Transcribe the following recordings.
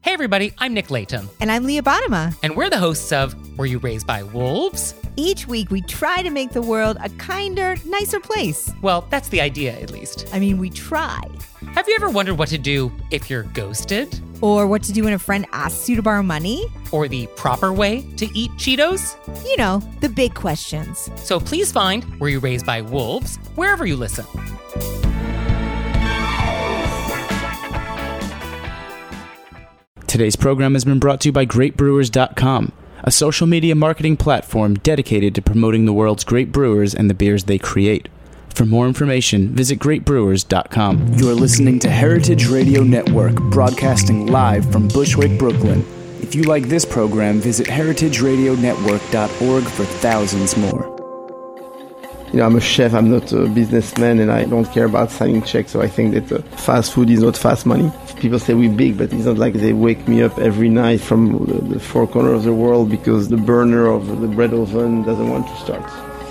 Hey everybody, I'm Nick Layton. And I'm Leah Bottima. And we're the hosts of Were You Raised by Wolves? Each week we try to make the world a kinder, nicer place. Well, that's the idea, at least. I mean, we try. Have you ever wondered what to do if you're ghosted? Or what to do when a friend asks you to borrow money? Or the proper way to eat Cheetos? You know, the big questions. So please find Were You Raised by Wolves wherever you listen. Today's program has been brought to you by GreatBrewers.com, a social media marketing platform dedicated to promoting the world's great brewers and the beers they create. For more information, visit GreatBrewers.com. You are listening to Heritage Radio Network, broadcasting live from Bushwick, Brooklyn. If you like this program, visit heritageradionetwork.org for thousands more. You know, I'm a chef, I'm not a businessman, and I don't care about signing checks, so I think that fast food is not fast money. People say we're big, but it's not like they wake me up every night from the four corners of the world because the burner of the bread oven doesn't want to start.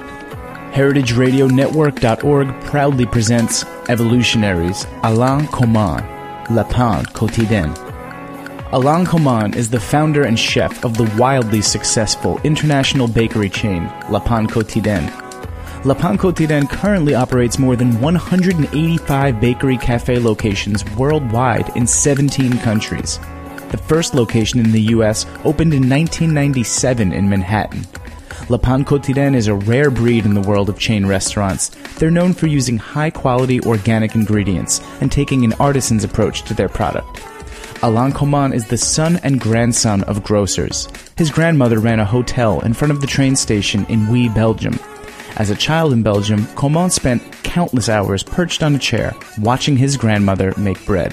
HeritageRadioNetwork.org proudly presents Evolutionaries, Alain Coman, Le Pain Quotidien. Alain Coman is the founder and chef of the wildly successful international bakery chain, Le Pain Quotidien. Le Pain Quotidien currently operates more than 185 bakery cafe locations worldwide in 17 countries. The first location in the U.S. opened in 1997 in Manhattan. Le Pain Quotidien is a rare breed in the world of chain restaurants. They're known for using high-quality organic ingredients and taking an artisan's approach to their product. Alain Coman is the son and grandson of grocers. His grandmother ran a hotel in front of the train station in Huy, Belgium. As a child in Belgium, Coman spent countless hours perched on a chair, watching his grandmother make bread.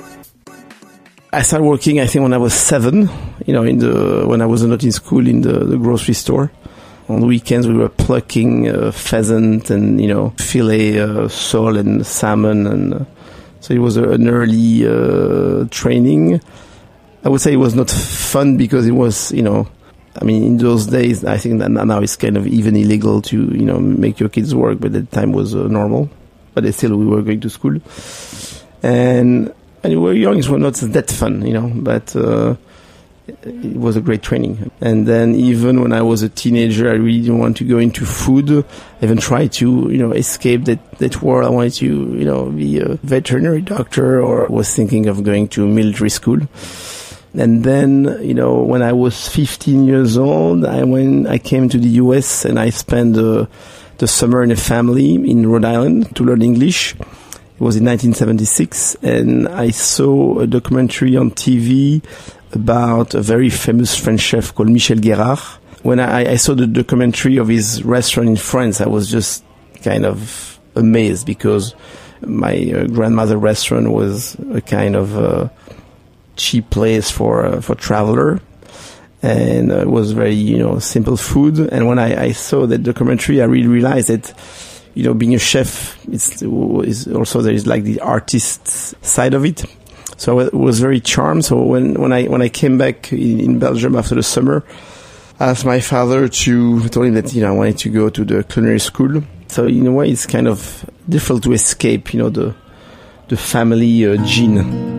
I started working, I think, when I was 7, when I was not in school, in the grocery store. On the weekends, we were plucking pheasant and, filet sole and salmon. And so it was an early training. I would say it was not fun because it was, in those days, I think that now it's kind of even illegal to, make your kids work, but at the time was normal. But still, we were going to school. And we were young, it was not that fun, but it was a great training. And then even when I was a teenager, I really didn't want to go into food. I even tried to, escape that world. I wanted to, be a veterinary doctor, or was thinking of going to military school. And then, when I was 15 years old, I came to the US and I spent the summer in a family in Rhode Island to learn English. It was in 1976, and I saw a documentary on TV about a very famous French chef called Michel Guérard. When I saw the documentary of his restaurant in France, I was just kind of amazed because my grandmother's restaurant was a kind of cheap place for traveler, and it was very simple food. And when I saw that documentary, I really realized that being a chef is also there is like the artist side of it. So I was very charmed. So when I came back in Belgium after the summer, I asked my father told him that I wanted to go to the culinary school. So in a way, it's kind of difficult to escape the family gene.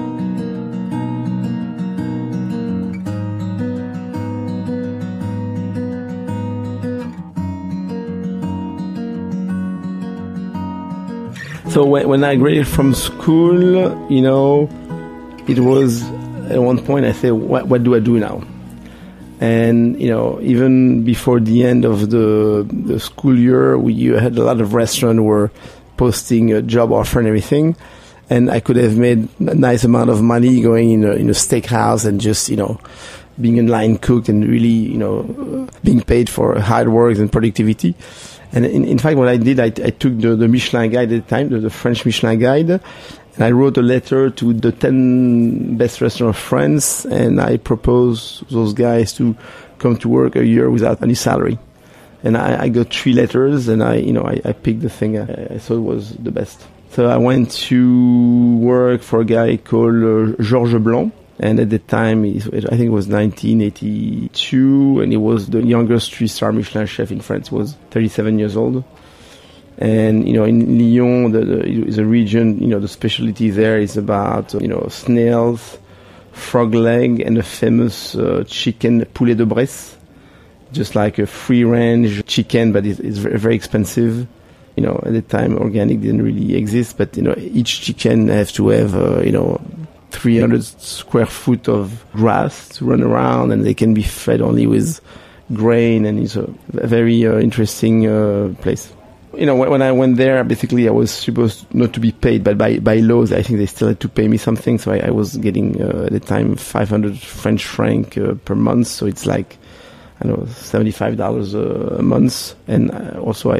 So when I graduated from school, it was at one point I said, what do I do now? And, even before the end of the school year, you had a lot of restaurants were posting a job offer and everything. And I could have made a nice amount of money going in a steakhouse and just, being a line cook and really, being paid for hard work and productivity. And in fact, what I did, I took the Michelin guide at the time, the French Michelin guide, and I wrote a letter to the 10 best restaurants of France, and I proposed those guys to come to work a year without any salary. And I got 3 letters, and I picked the thing I thought was the best. So I went to work for a guy called Georges Blanc. And at the time, I think it was 1982, and he was the youngest 3-star Michelin chef in France. He was 37 years old. And, in Lyon, is a region, the specialty there is about, snails, frog leg and a famous chicken poulet de Bresse, just like a free-range chicken, but it's very, very expensive. You know, at the time, organic didn't really exist, but, you know, each chicken has to have, 300 square foot of grass to run around, and they can be fed only with grain, and it's a very interesting place. You know, when I went there, basically I was supposed not to be paid, but by laws, I think they still had to pay me something. So I was getting, at the time, 500 French francs per month. So it's like, I don't know, $75 a month. And also,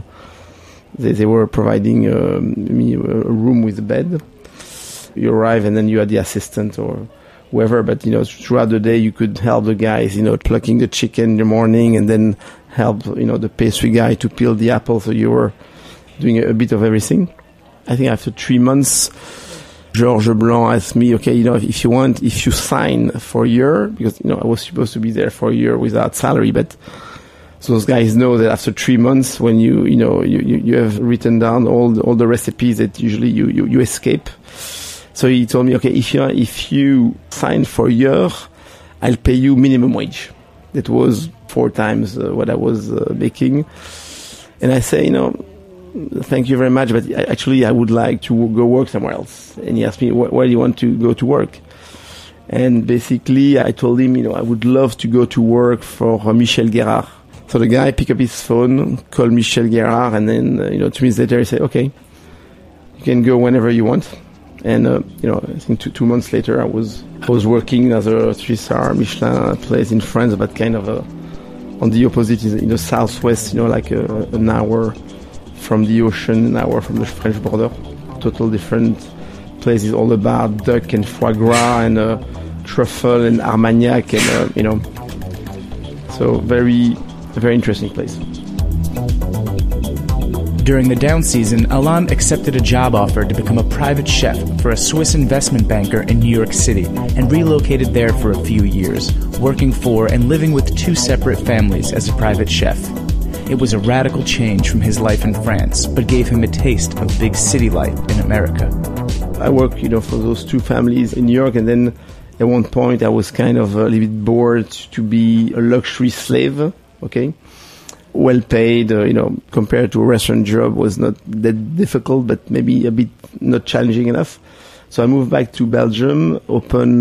they were providing me a room with a bed. You arrive and then you had the assistant or whoever, but, you know, throughout the day you could help the guys, you know, plucking the chicken in the morning and then help, you know, the pastry guy to peel the apple. So you were doing a bit of everything. I think after 3 months, Georges Blanc asked me, okay, you know, if you sign for a year, because, you know, I was supposed to be there for a year without salary, but so those guys know that after 3 months, when you have written down all the recipes that usually you escape. So he told me, okay, if you sign for a year, I'll pay you minimum wage. That was 4 times what I was making. And I say, you know, thank you very much, but actually I would like to go work somewhere else. And he asked me, where do you want to go to work? And basically I told him, you know, I would love to go to work for Michel Guérard. So the guy picked up his phone, called Michel Guérard, and then, 2 minutes later he said, okay, you can go whenever you want. And, I think 2 months later I was working as a 3-star Michelin place in France, but kind of on the opposite, in the southwest, like an hour from the ocean, an hour from the French border. Total different places, all about duck and foie gras and truffle and Armagnac and, so very, very interesting place. During the down season, Alain accepted a job offer to become a private chef for a Swiss investment banker in New York City and relocated there for a few years, working for and living with 2 separate families as a private chef. It was a radical change from his life in France, but gave him a taste of big city life in America. I worked, for those 2 families in New York, and then at one point I was kind of a little bit bored to be a luxury slave, okay? Well paid, compared to a restaurant job was not that difficult, but maybe a bit not challenging enough. So I moved back to Belgium, opened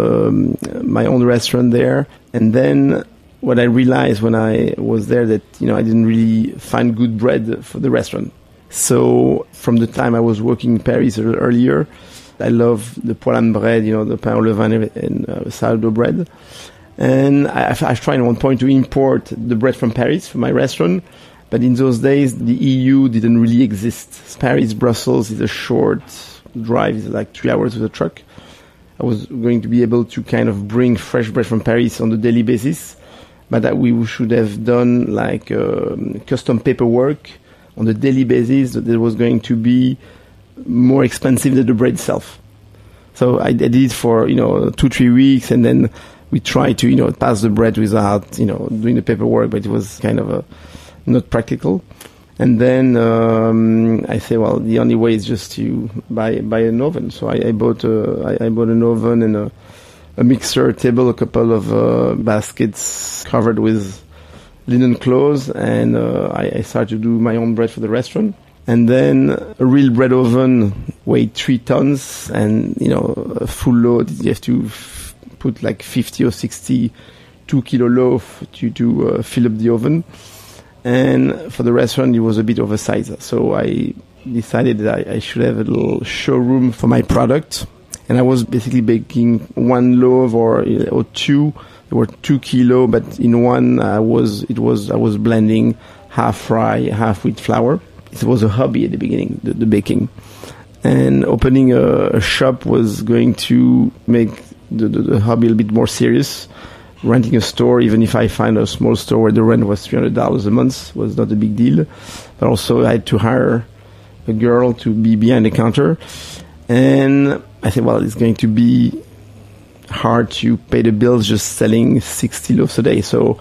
my own restaurant there. And then what I realized when I was there that, I didn't really find good bread for the restaurant. So from the time I was working in Paris earlier, I love the poêle bread, the pain au levain and sourdough bread. And I tried at one point to import the bread from Paris for my restaurant, but in those days the EU didn't really exist. Paris, Brussels is a short drive, it's like 3 hours with a truck. I was going to be able to kind of bring fresh bread from Paris on a daily basis, but that we should have done like custom paperwork on a daily basis that was going to be more expensive than the bread itself. So I did it for 2-3 weeks, and then we tried to, pass the bread without, doing the paperwork, but it was kind of not practical. And then I say, well, the only way is just to buy an oven. So I bought an oven and a mixer table, a couple of baskets covered with linen clothes, and I started to do my own bread for the restaurant. And then a real bread oven weighed 3 tons, and a full load. You have to put like 50 or 60 2-kilo loaf to fill up the oven. And for the restaurant, it was a bit oversized. So I decided that I should have a little showroom for my product. And I was basically baking 1 loaf or 2. They were 2 kilo, but in one I was blending half rye, half wheat flour. It was a hobby at the beginning, the baking. And opening a shop was going to make the hobby a bit more serious. Renting a store, even if I find a small store where the rent was $300 a month, was not a big deal. But also I had to hire a girl to be behind the counter. And I said, well, it's going to be hard to pay the bills just selling 60 loaves a day. So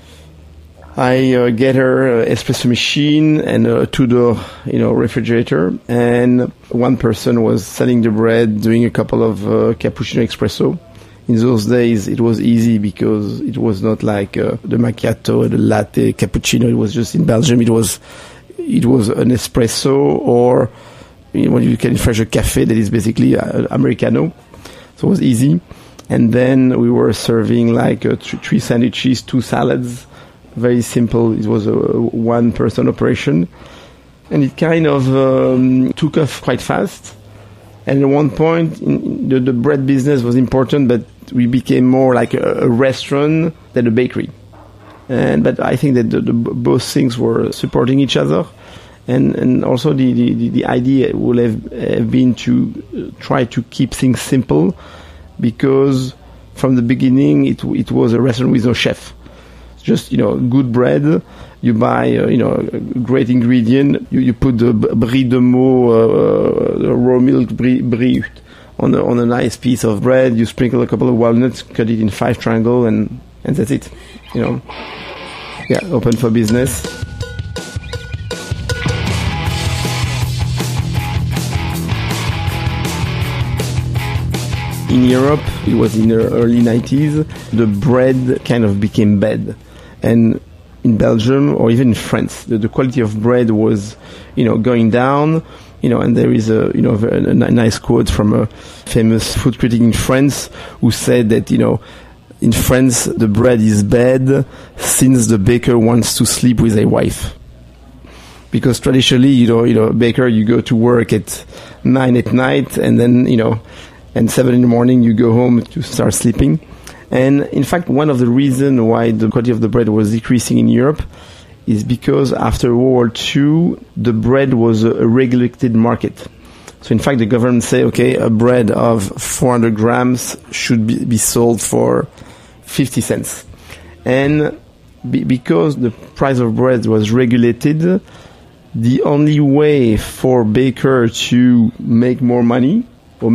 I get her an espresso machine and a 2-door, refrigerator. And one person was selling the bread, doing a couple of cappuccino espresso. In those days, it was easy because it was not like the macchiato, the latte, cappuccino. It was just in Belgium. It was an espresso, or when you can fresh a cafe that is basically Americano. So it was easy. And then we were serving like 3 sandwiches, 2 salads. Very simple. It was a one-person operation. And it kind of took off quite fast. And at one point, the bread business was important, but we became more like a restaurant than a bakery. But I think that both things were supporting each other. And also the idea would have been to try to keep things simple, because from the beginning it was a restaurant with no chef. Just, good bread. You buy, a great ingredient. You put the brie de meaux, the raw milk brie on a nice piece of bread. You sprinkle a couple of walnuts, cut it in 5 triangles, and that's it. Yeah, open for business. In Europe, it was in the early 90s, the bread kind of became bad. And in Belgium or even in France, the quality of bread was, going down. And there is a nice quote from a famous food critic in France who said that, in France, the bread is bad since the baker wants to sleep with a wife. Because traditionally, baker, you go to work at 9 at night, and then, and 7 in the morning, you go home to start sleeping. And in fact, one of the reasons why the quality of the bread was decreasing in Europe is because after World War II, the bread was a regulated market. So in fact, the government say, okay, a bread of 400 grams should be sold for 50 cents. And because the price of bread was regulated, the only way for baker to make more money,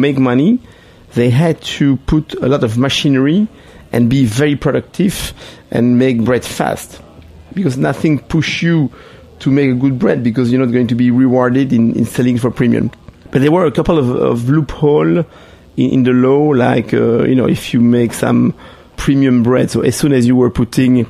they had to put a lot of machinery and be very productive and make bread fast. Because nothing push you to make a good bread, because you're not going to be rewarded in selling for premium. But there were a couple of loopholes in the law, like, if you make some premium bread, so as soon as you were putting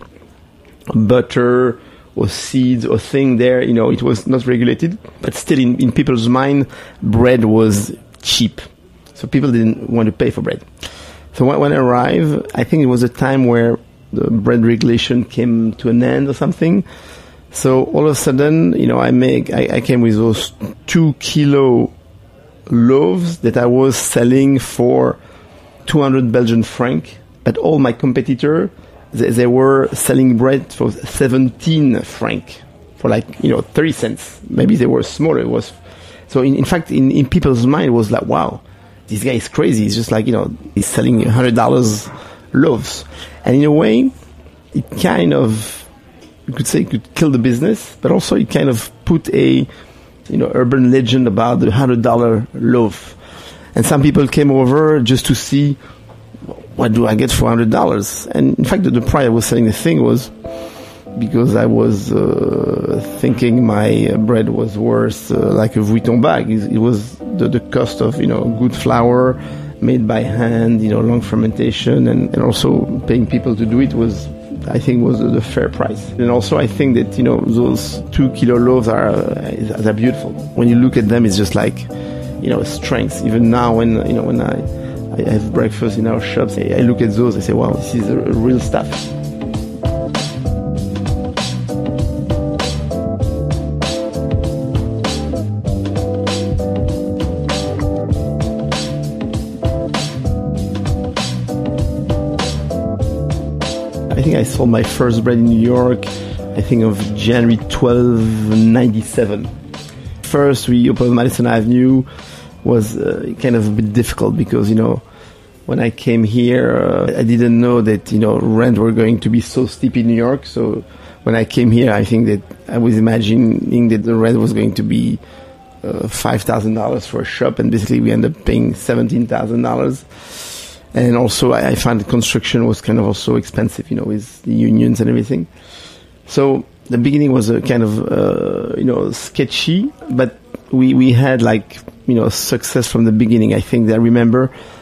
butter or seeds or thing there, it was not regulated. But still, in people's mind, bread was cheap. So people didn't want to pay for bread. So when I arrived, I think it was a time where the bread regulation came to an end or something. So all of a sudden, I came with those 2 kilo loaves that I was selling for 200 Belgian francs. But all my competitors, they were selling bread for 17 francs, for 30 cents. Maybe they were smaller. It was so. In fact, in people's mind, it was like, wow, this guy is crazy. It's just he's selling $100 loaves. And in a way, it kind of, you could say, could kill the business, but also it kind of put a, urban legend about the $100 loaf. And some people came over just to see, what do I get for $100? And in fact, the price I was selling the thing was because I was thinking my bread was worth like a Vuitton bag. It was the cost of, good flour made by hand, long fermentation, and also paying people to do it was the fair price. And also I think that, those 2 kilo loaves are beautiful. When you look at them, it's just like, strength. Even now when I have breakfast in our shops, I look at those, I say, wow, this is real stuff. I think I sold my first bread in New York, I think of January 12, 97. First, we opened Madison Avenue. Was kind of a bit difficult because, when I came here, I didn't know that, rent were going to be so steep in New York. So when I came here, I think that I was imagining that the rent was going to be $5,000 for a shop, and basically we ended up paying $17,000. And also I found the construction was kind of also expensive, with the unions and everything. So the beginning was a kind of, sketchy, but we had success from the beginning. I think that I remember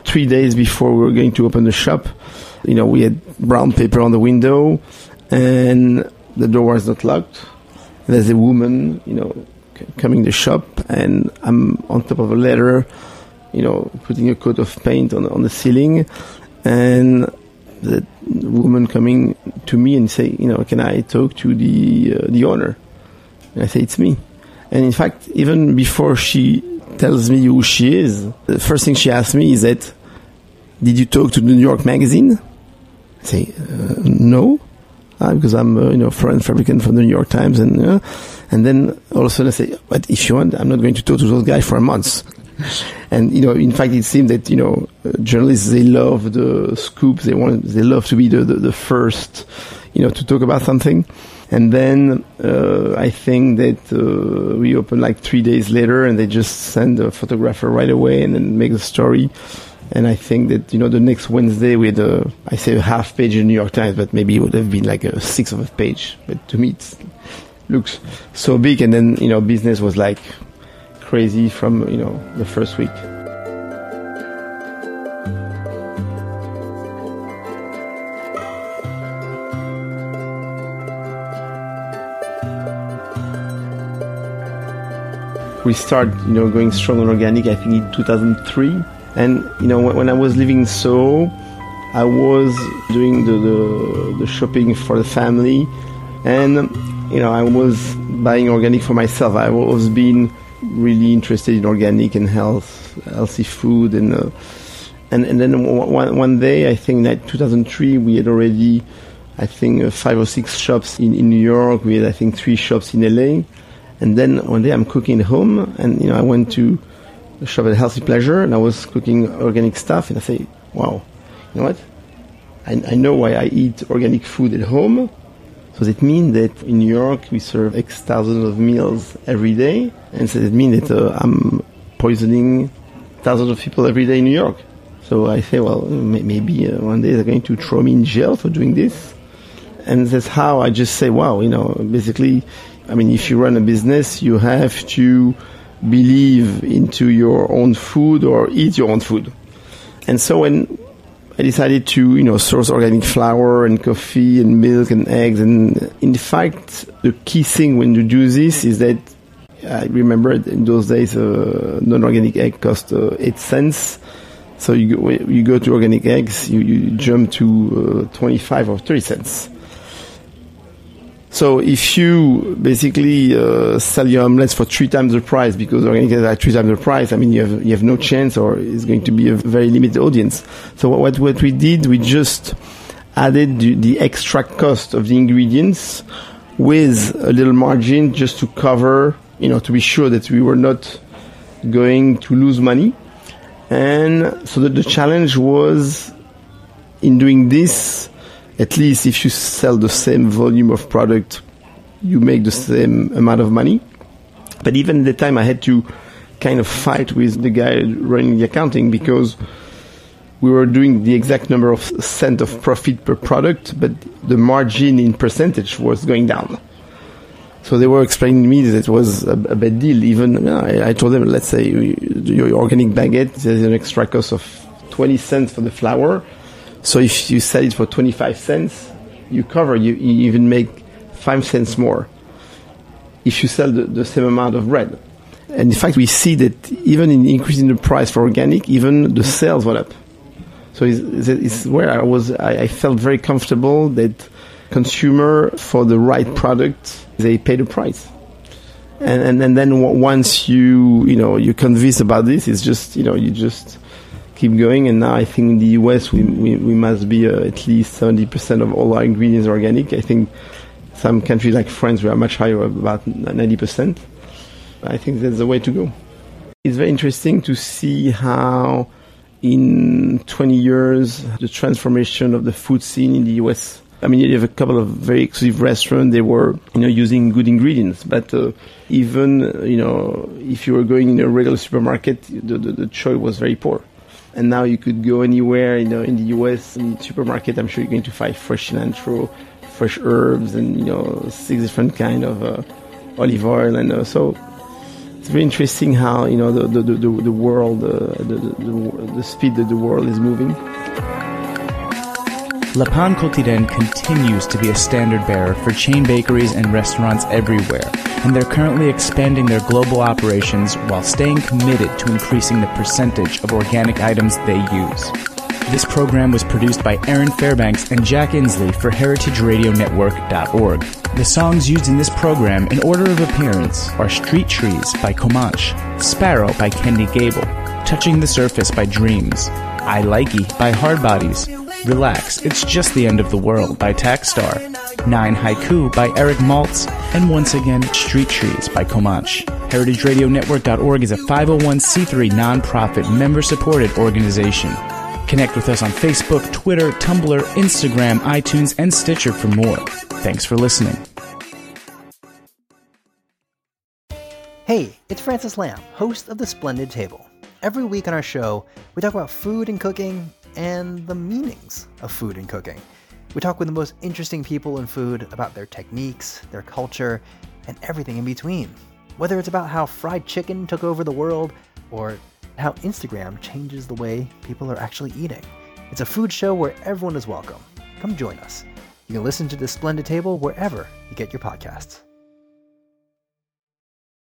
3 days before we were going to open the shop, we had brown paper on the window, and the door was not locked. And there's a woman, coming to the shop, and I'm on top of a ladder, putting a coat of paint on the ceiling, and the woman coming to me and say, can I talk to the owner? And I say, it's me. And in fact, even before she tells me who she is, the first thing she asks me is that, did you talk to the New York Magazine? I say, no, because I'm foreign fabricant for the New York Times, and then all of a sudden I say, but if you want, I'm not going to talk to those guys for a month. And in fact, it seems that journalists, they love the scoops. They love to be the first, to talk about something. And then I think that we opened like 3 days later, and they just send a photographer right away and then make the story. And I think that the next Wednesday we had a half page in the New York Times, but maybe it would have been like a sixth of a page. But to me, it looks so big. And then business was like crazy from the first week. We start going strong on organic, I think in 2003. And when I was living in Soho, I was doing the shopping for the family, and I was buying organic for myself. I've always been really interested in organic and healthy food, and then one day, I think that 2003, we had already, I think 5 or 6 shops in New York. We had, I think, 3 shops in LA. And then one day I'm cooking at home, and I went to the shop at Healthy Pleasure, and I was cooking organic stuff, and I say, wow, you know what? I know why I eat organic food at home. So that means that in New York we serve X thousands of meals every day, and so that means that I'm poisoning thousands of people every day in New York. So I say, well, maybe one day they're going to throw me in jail for doing this. And that's how I just say, wow, basically, if you run a business, you have to believe into your own food or eat your own food. And so when I decided to, source organic flour and coffee and milk and eggs, and in fact, the key thing when you do this is that I remember in those days, non-organic egg cost 8 cents. So you go to organic eggs, you jump to 25 or 30 cents. So if you basically sell your omelets for 3 times the price, because organic eggs are 3 times the price, you have no chance, or it's going to be a very limited audience. So what we did, we just added the extra cost of the ingredients with a little margin just to cover, to be sure that we were not going to lose money. And so the challenge was, in doing this, at least if you sell the same volume of product, you make the same amount of money. But even at the time, I had to kind of fight with the guy running the accounting, because we were doing the exact number of cent of profit per product, but the margin in percentage was going down. So they were explaining to me that it was a bad deal. Even I told them, let's say your organic baguette, there's an extra cost of 20 cents for the flour. So if you sell it for 25 cents, you even make 5 cents more if you sell the same amount of bread. And in fact, we see that even in increasing the price for organic, even the sales went up. So it's where I felt very comfortable that consumer, for the right product, they pay the price. And then once you're convinced about this, it's just, you just keep going. And now I think in the US we must be at least 70% of all our ingredients are organic. I think some countries like France, we are much higher, about 90%. I think that's the way to go. It's very interesting to see how in 20 years the transformation of the food scene in the US. You have a couple of very exclusive restaurants. They were, using good ingredients. But even, if you were going in a regular supermarket, the choice was very poor. And now you could go anywhere, in the US, in the supermarket. I'm sure you're going to find fresh cilantro, fresh herbs, and 6 different kind of olive oil. And so It's very interesting how, you know, the world, the speed that the world is moving. Le Pain Quotidien continues to be a standard bearer for chain bakeries and restaurants everywhere, and they're currently expanding their global operations while staying committed to increasing the percentage of organic items they use. This program was produced by Aaron Fairbanks and Jack Inslee for heritageradionetwork.org. The songs used in this program in order of appearance are Street Trees by Comanche, Sparrow by Kendi Gable, Touching the Surface by Dreams, I Likey by Hardbodies, Relax, It's Just the End of the World by Takstar, 9 Haiku by Eric Maltz, and once again, Street Trees by Comanche. HeritageRadioNetwork.org is a 501c3 nonprofit member-supported organization. Connect with us on Facebook, Twitter, Tumblr, Instagram, iTunes, and Stitcher for more. Thanks for listening. Hey, it's Francis Lamb, host of The Splendid Table. Every week on our show, we talk about food and cooking and the meanings of food and cooking. We talk with the most interesting people in food about their techniques, their culture, and everything in between. Whether it's about how fried chicken took over the world or how Instagram changes the way people are actually eating. It's a food show where everyone is welcome. Come join us. You can listen to The Splendid Table wherever you get your podcasts.